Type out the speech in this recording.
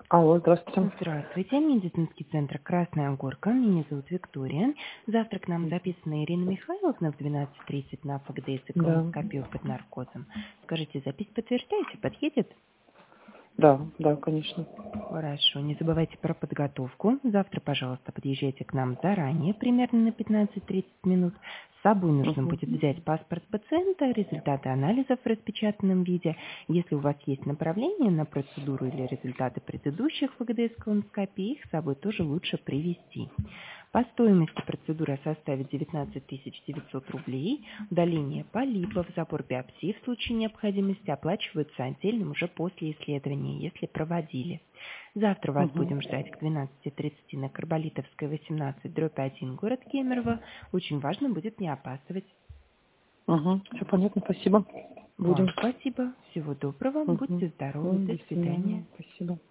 Алло, здравствуйте. Здравствуйте, медицинский центр «Красная Горка». Меня зовут Виктория. Завтра к нам записана Ирина Михайловна в 12:30 на ФГДС и Да, колоноскопию под наркозом. Скажите, запись подтверждаете? Подъедет? да, конечно. Хорошо, не забывайте про подготовку. Завтра, пожалуйста, подъезжайте к нам заранее, примерно на 15-30 минут. С собой нужно Угу. будет взять паспорт пациента, результаты анализов в распечатанном виде. Если у вас есть направление на процедуру или результаты предыдущих ФГДС-колоноскопий, их с собой тоже лучше привезти. По стоимости процедура составит 19 900 рублей. Удаление полипов, забор биопсии в случае необходимости оплачиваются отдельно уже после исследования, если проводили. Завтра вас Угу. будем ждать к 12:30 на Карболитовской, 18/1, город Кемерово. Очень важно будет не опаздывать. Угу. Все понятно, спасибо. Будем. Вам спасибо. Всего доброго. Угу. Будьте здоровы. До До свидания. свидания. Спасибо.